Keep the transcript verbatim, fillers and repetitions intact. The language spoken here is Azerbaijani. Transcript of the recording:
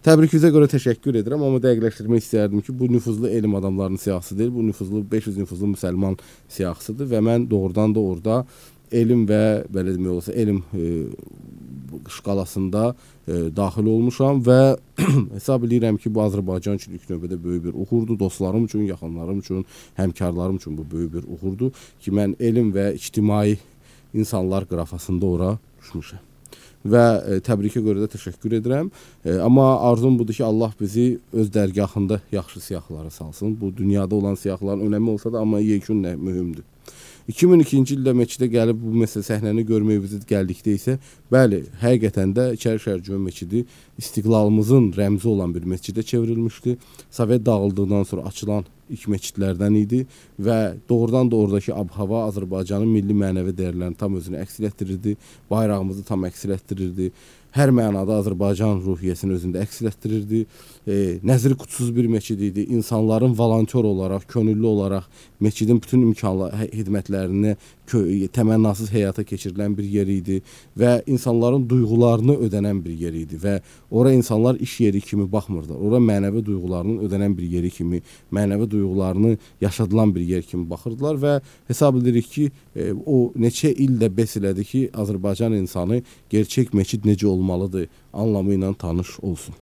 Təbrikinizə görə təşəkkür edirəm, amma dəqiqləşdirmək istərdim ki, bu nüfuzlu elm adamlarının siyahısı deyil, bu nüfuzlu beş yüz nüfuzlu müsəlman siyahısıdır və mən doğrudan da orada elm və belə demək olsa elm e, şkalasında e, daxil olmuşam və hesab edirəm ki, bu Azərbaycan üçün ilk növbədə böyük bir uğurdur. Dostlarım üçün, yaxınlarım üçün, həmkarlarım üçün bu böyük bir uğurdur ki, mən elm və ictimai insanlar qrafasında ora düşmüşəm. Və e, təbrikə görə də təşəkkür edirəm. E, amma arzum budur ki, Allah bizi öz dərgahında yaxşı siyahılara salsın. Bu dünyada olan siyahıların önəmi olsa da, amma yekun nə mühümdür. iki min ikinci ildə meçidə gəlib bu məsələ səhnəni görməyə vizit gəldikdə isə, bəli, həqiqətən də İçərişəhər Cümə Meçidi istiqlalımızın rəmzi olan bir meçidə çevrilmişdi. Sovet dağıldıqdan sonra açılan ilk meçidlərdən idi və doğrudan da oradakı ab-hava Azərbaycanın milli mənəvi dəyərlərini tam özünü əks etdirirdi, bayrağımızı tam əks etdirirdi. Hər mənada Azərbaycan ruhiyyəsini özündə əks etdirirdi. E, nəzri qutsuz bir meçid idi. İnsanların volontyor olaraq, könüllü olaraq meçidin bütün imkanlı xidmətlərini təmənnasız həyata keçirilən bir yer idi və insanların duyğularını ödənən bir yer idi və ora insanlar iş yeri kimi baxmırlar. Ora mənəvi duyğularının ödənən bir yeri kimi, mənəvi duyğularını yaşadılan bir yer kimi baxırdılar və hesab edirik ki, e, o neçə ildə bəs elədi ki, Azərbaycan insanı gerçək meçid necə olmalıdır anlamı ilə tanış olsun.